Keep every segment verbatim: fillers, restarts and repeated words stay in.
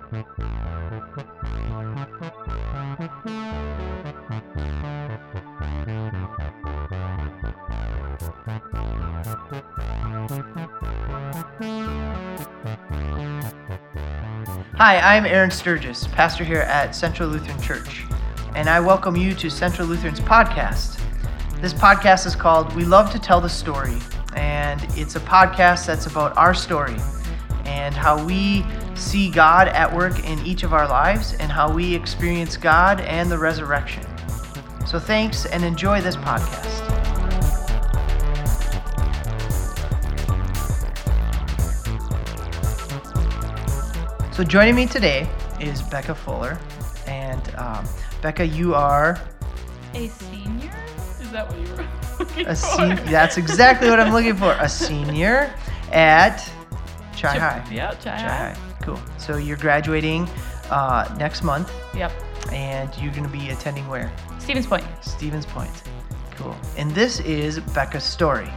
Hi, I'm Aaron Sturgis, pastor here at Central Lutheran Church, and I welcome you to Central Lutheran's podcast. This podcast is called We Love to Tell the Story, and it's a podcast that's about our story and how we see God at work in each of our lives and how we experience God and the resurrection. So thanks and enjoy this podcast. So joining me today is Becca Fuller, and um, Becca, you are a senior? Is that what you were looking a for? sen- That's exactly what I'm looking for. A senior at Chi High. Yeah, Chi High. Cool. So you're graduating uh, next month, Yep. and you're going to be attending where? Stevens Point. Stevens Point. Cool. And this is Becca's story.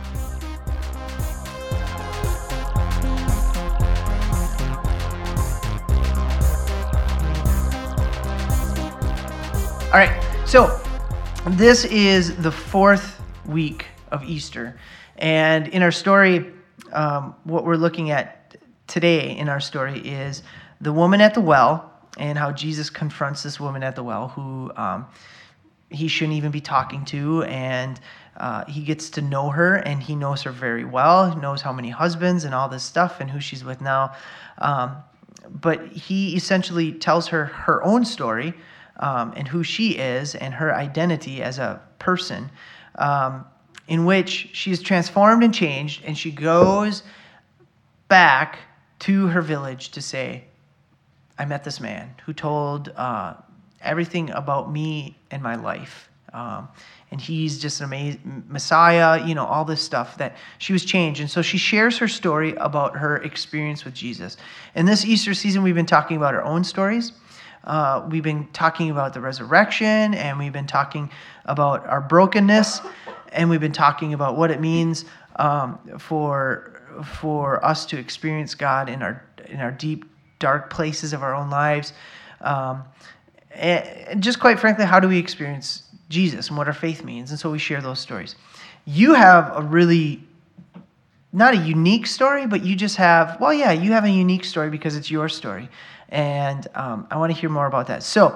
All right, so this is the fourth week of Easter. And in our story, um, what we're looking at today in our story is the woman at the well and how Jesus confronts this woman at the well who um, he shouldn't even be talking to. And uh, he gets to know her, and he knows her very well. He knows how many husbands and all this stuff and who she's with now. Um, but he essentially tells her her own story, Um, and who she is and her identity as a person, um, in which she is transformed and changed, and she goes back to her village to say, I met this man who told uh, everything about me and my life. Um, and he's just an amazing Messiah, you know, all this stuff that she was changed. And so she shares her story about her experience with Jesus. And this Easter season, we've been talking about our own stories. Uh, we've been talking about the resurrection, and we've been talking about our brokenness, and we've been talking about what it means um, for for us to experience God in our in our deep, dark places of our own lives, um, and, and just quite frankly, how do we experience Jesus and what our faith means? And so we share those stories. You have a really not a unique story, but you just have well, yeah, you have a unique story because it's your story. And um, I want to hear more about that. So,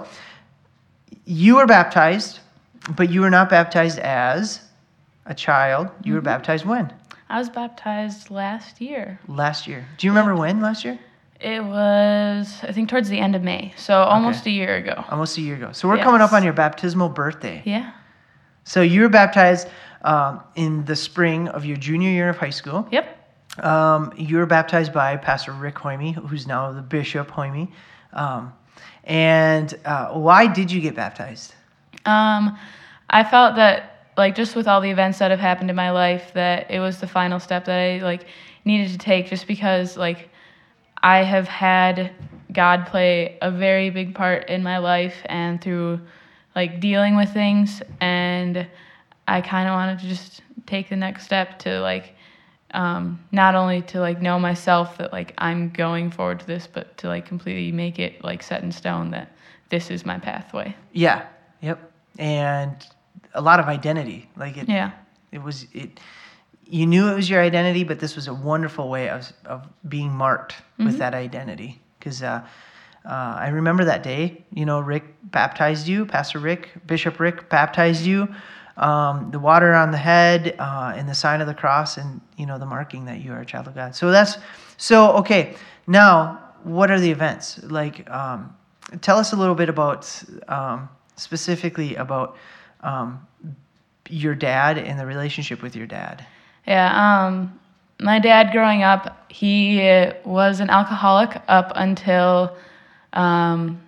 you were baptized, but you were not baptized as a child. You mm-hmm. were baptized when? I was baptized last year. Last year. Do you remember yeah. when last year? It was, I think, towards the end of May. So, almost okay. a year ago. Almost a year ago. So, we're yes. coming up on your baptismal birthday. Yeah. So, you were baptized um, in the spring of your junior year of high school. Yep. Um, you were baptized by Pastor Rick Hoyme, who's now the Bishop Hoyme. Um, and uh, why did you get baptized? Um, I felt that, like, just with all the events that have happened in my life, that it was the final step that I, like, needed to take, just because, like, I have had God play a very big part in my life and through, like, dealing with things, and I kind of wanted to just take the next step to, like, Um, not only to, like, know myself that, like, I'm going forward to this, but to, like, completely make it, like, set in stone that this is my pathway. Yeah. Yep. And a lot of identity. Like, it, yeah. it was, it, you knew it was your identity, but this was a wonderful way of, of being marked mm-hmm. with that identity. Because uh, uh, I remember that day, you know, Rick baptized you, Pastor Rick, Bishop Rick baptized you. Um, the water on the head, uh, and the sign of the cross, and, you know, the marking that you are a child of God. So that's, so, okay, now, what are the events? Like, um, tell us a little bit about, um, specifically about um, your dad and the relationship with your dad. Yeah, um, my dad growing up, he was an alcoholic up until, um,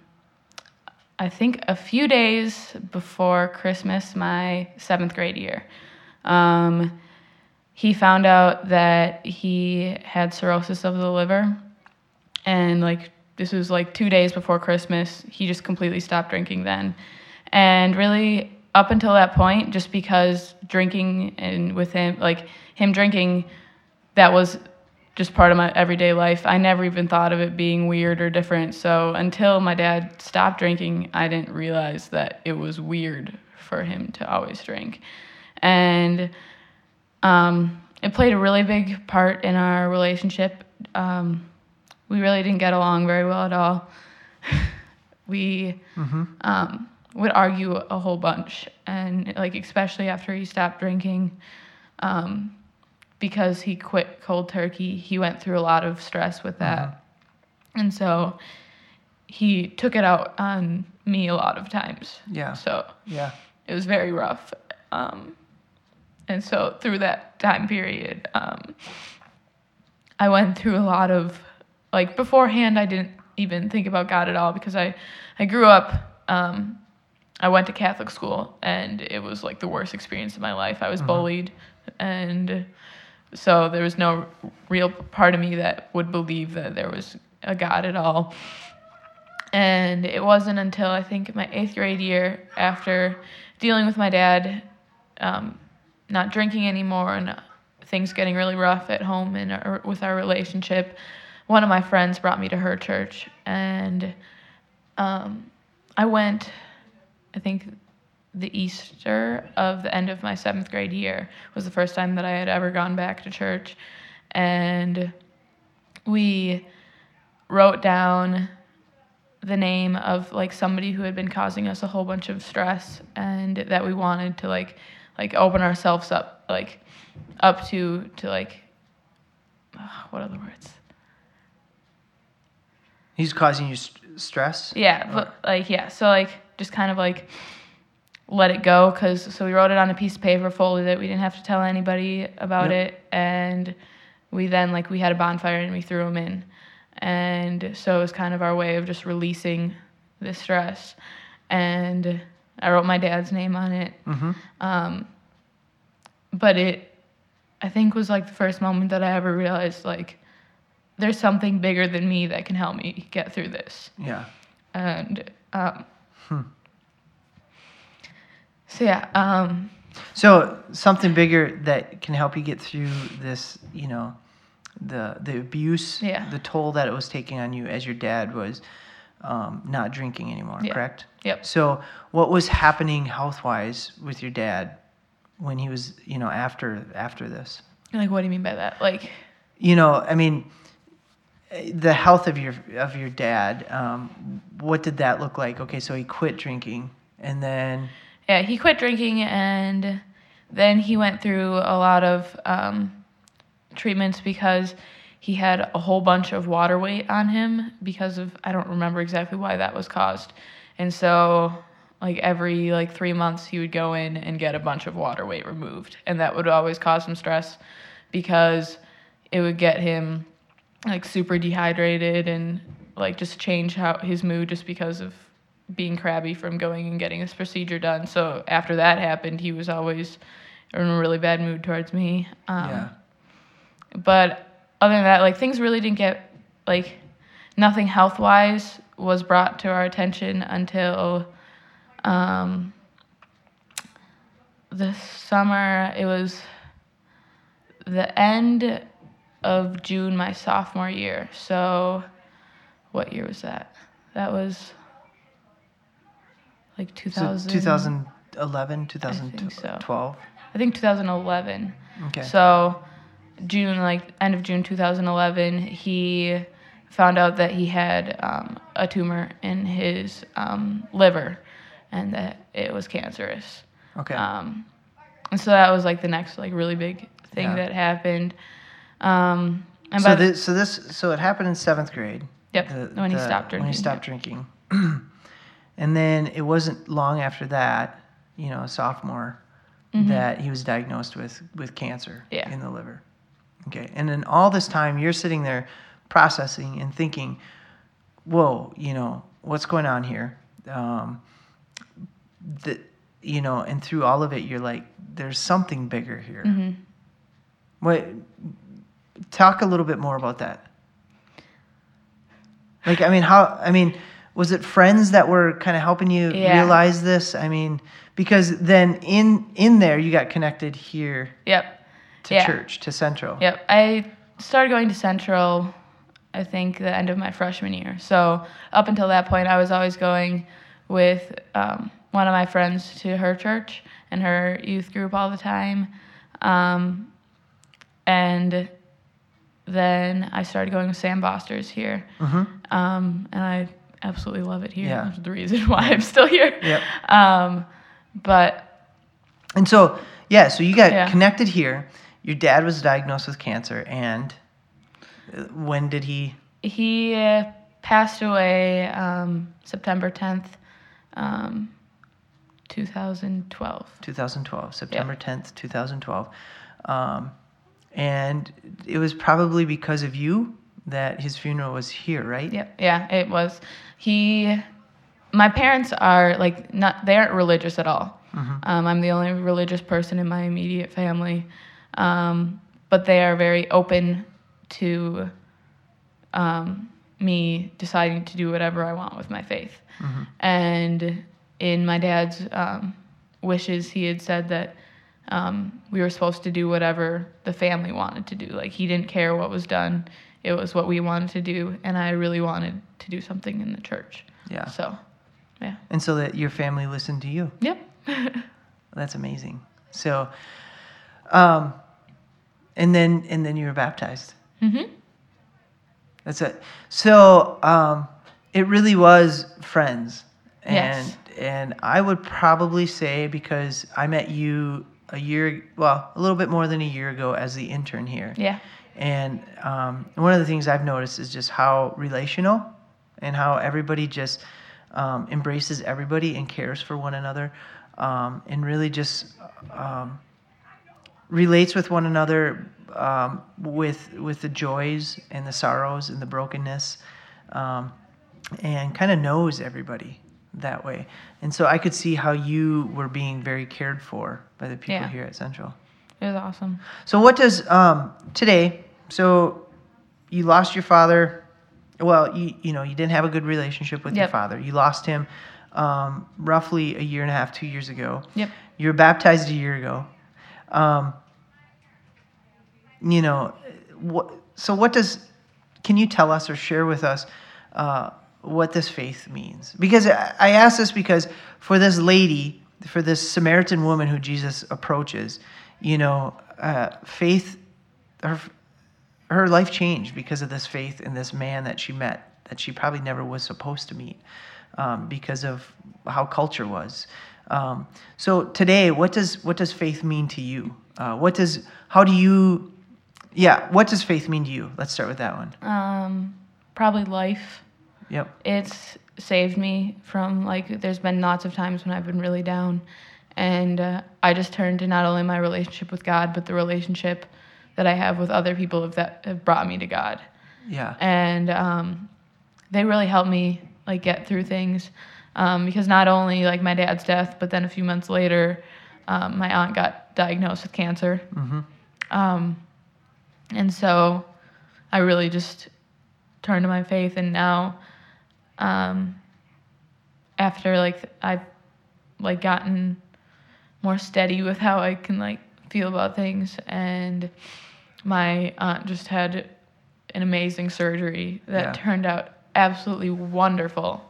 I think a few days before Christmas, my seventh grade year. Um, he found out that he had cirrhosis of the liver, and, like, this was, like, two days before Christmas. He just completely stopped drinking then. And really, up until that point, just because drinking and with him, like, him drinking, that was just part of my everyday life. I never even thought of it being weird or different. So until my dad stopped drinking, I didn't realize that it was weird for him to always drink. And um, it played a really big part in our relationship. Um, we really didn't get along very well at all. we Mm-hmm. um, would argue a whole bunch, and like especially after he stopped drinking, um, because he quit cold turkey. He went through a lot of stress with that, mm-hmm. and so he took it out on me a lot of times. Yeah. So yeah, it was very rough, um, and so through that time period, um, I went through a lot of like beforehand. I didn't even think about God at all because I, I grew up, um, I went to Catholic school, and it was like the worst experience of my life. I was mm-hmm. bullied, and so there was no real part of me that would believe that there was a God at all. And it wasn't until I think my eighth grade year, after dealing with my dad um, not drinking anymore and things getting really rough at home and our, with our relationship, one of my friends brought me to her church, and um, I went, I think the Easter of the end of my seventh grade year was the first time that I had ever gone back to church, and we wrote down the name of like somebody who had been causing us a whole bunch of stress, and that we wanted to like like open ourselves up like up to to like uh, what are the words? He's causing you st- stress? Yeah, but like, yeah, so like, just kind of like, let it go, because, so we wrote it on a piece of paper, folded it, we didn't have to tell anybody about yep. it, and we then, like, we had a bonfire, and we threw them in, and so it was kind of our way of just releasing the stress, and I wrote my dad's name on it, mm-hmm. um, but it, I think, was, like, the first moment that I ever realized, like, there's something bigger than me that can help me get through this. Yeah. And um, hmm. so yeah. Um, so something bigger that can help you get through this, you know, the the abuse, yeah. the toll that it was taking on you as your dad was um, not drinking anymore, yeah. correct? Yep. So what was happening health-wise with your dad when he was, you know, after after this? Like, what do you mean by that? Like, you know, I mean, the health of your of your dad, um, what did that look like? Okay, so he quit drinking, and then... Yeah, he quit drinking, and then he went through a lot of um, treatments because he had a whole bunch of water weight on him because of, I don't remember exactly why that was caused. And so, like, every, like, three months he would go in and get a bunch of water weight removed, and that would always cause him stress because it would get him... like super dehydrated and like just change how his mood just because of being crabby from going and getting this procedure done. So after that happened, he was always in a really bad mood towards me. Um, yeah. But other than that, like things really didn't get like nothing health wise was brought to our attention until um, this summer. It was the end of June my sophomore year. So what year was that? That was like two thousand. So twenty eleven, twenty twelve? I think two thousand eleven. Okay. So June, like end of June two thousand eleven, he found out that he had um, a tumor in his um, liver and that it was cancerous. Okay. Um, and so that was like the next like really big thing yeah. that happened. Um, and so by this, so this, so it happened in seventh grade. Yep. The, when he the, stopped drinking. When he stopped yep. drinking, and then it wasn't long after that, you know, sophomore, mm-hmm. that he was diagnosed with with cancer yeah. in the liver. Okay, and then all this time you're sitting there processing and thinking, "Whoa, you know, what's going on here?" Um, that you know, and through all of it, you're like, "There's something bigger here." Mm-hmm. What? Talk a little bit more about that. Like, I mean, how, I mean, was it friends that were kind of helping you yeah. realize this? I mean, because then in in there, you got connected here yep. to yeah. church, to Central. Yep. I started going to Central, I think, the end of my freshman year. So up until that point, I was always going with um, one of my friends to her church and her youth group all the time. Um, and then I started going with Sam Boster's here. Mm-hmm. Um, and I absolutely love it here. Yeah. That's the reason why I'm still here. Yep. Um, but And so, yeah, so you got Yeah. connected here. Your dad was diagnosed with cancer, and uh, when did he? he uh, passed away um, September tenth, um, twenty twelve. twenty twelve, September tenth, twenty twelve. Um, and it was probably because of you that his funeral was here, right? Yep. Yeah, it was. He, my parents are like not. They aren't religious at all. Mm-hmm. Um, I'm the only religious person in my immediate family, um, but they are very open to um, me deciding to do whatever I want with my faith. Mm-hmm. And in my dad's um, wishes, he had said that um, we were supposed to do whatever the family wanted to do. Like, he didn't care what was done. It was what we wanted to do, and I really wanted to do something in the church. Yeah. So, yeah. And so that your family listened to you. Yep. That's amazing. So, um, and then and then you were baptized. Mm-hmm. That's it. So, um, it really was friends. And Yes. and I would probably say, because I met you a year, well, a little bit more than a year ago as the intern here. Yeah. And um, one of the things I've noticed is just how relational and how everybody just um, embraces everybody and cares for one another, um, and really just um, relates with one another um, with with the joys and the sorrows and the brokenness, um, and kind of knows everybody that way. And so I could see how you were being very cared for by the people Yeah. here at Central. It was awesome. So what does um, today? So you lost your father. Well, you you know you didn't have a good relationship with your Yep. father. You lost him um, roughly a year and a half, two years ago. Yep. You were baptized a year ago. Um, you know, what? So what does? Can you tell us or share with us uh, what this faith means? Because I, I ask this because for this lady, for this Samaritan woman who Jesus approaches, you know, uh, faith, her her life changed because of this faith in this man that she met, that she probably never was supposed to meet, um, because of how culture was. Um, so today, what does what does faith mean to you? Uh, what does how do you, yeah, what does faith mean to you? Let's start with that one. Um, probably life. Yep. It's saved me from, like, there's been lots of times when I've been really down, and uh, I just turned to not only my relationship with God, but the relationship that I have with other people that have brought me to God. Yeah. And um, they really helped me, like, get through things, um, because not only, like, my dad's death, but then a few months later, um, my aunt got diagnosed with cancer. Mm-hmm. Um, and so I really just turned to my faith, and now um, after, like, I've, like, gotten more steady with how I can, like, feel about things, and my aunt just had an amazing surgery that Yeah. turned out absolutely wonderful.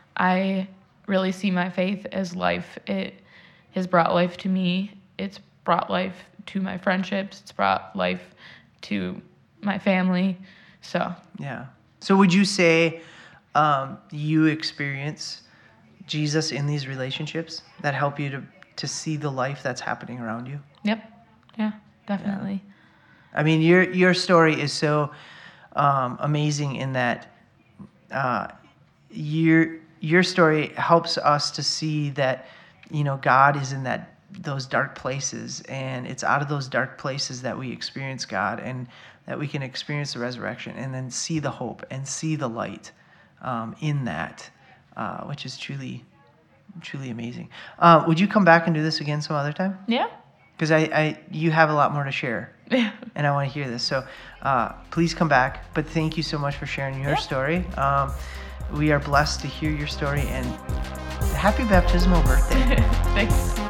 I really see my faith as life. It has brought life to me. It's brought life to my friendships. It's brought life to my family. So, Yeah. So would you say um, you experience Jesus in these relationships that help you to, to see the life that's happening around you? yep. Yeah, definitely. I mean, your your story is so um, amazing in that uh, your your story helps us to see that, you know, God is in that those dark places, and it's out of those dark places that we experience God, and that we can experience the resurrection, and then see the hope and see the light um, in that, uh, which is truly truly amazing. Uh, would you come back and do this again some other time? Yeah. Because I, I, you have a lot more to share, Yeah. and I want to hear this. So uh, please come back. But thank you so much for sharing your Yeah. story. Um, we are blessed to hear your story, and happy baptismal birthday. Thanks.